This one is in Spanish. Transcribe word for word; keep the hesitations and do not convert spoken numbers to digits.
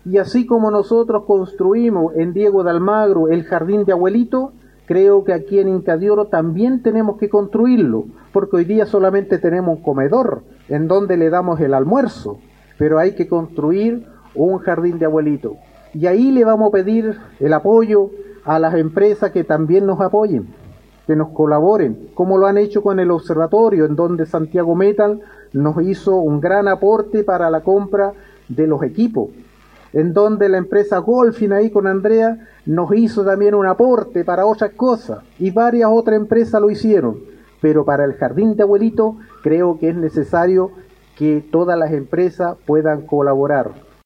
Y así como nosotros construimos en Diego de Almagro el jardín de abuelito, creo que aquí en Inca de Oro también tenemos que construirlo, porque hoy día solamente tenemos un comedor en donde le damos el almuerzo, pero hay que construir un jardín de abuelito. Y ahí le vamos a pedir el apoyo a las empresas que también nos apoyen, que nos colaboren, como lo han hecho con el observatorio, en donde Santiago Metal nos hizo un gran aporte para la compra de los equipos, en donde la empresa Golfin ahí con Andrea nos hizo también un aporte para otras cosas, y varias otras empresas lo hicieron, pero para el jardín de abuelito creo que es necesario que todas las empresas puedan colaborar.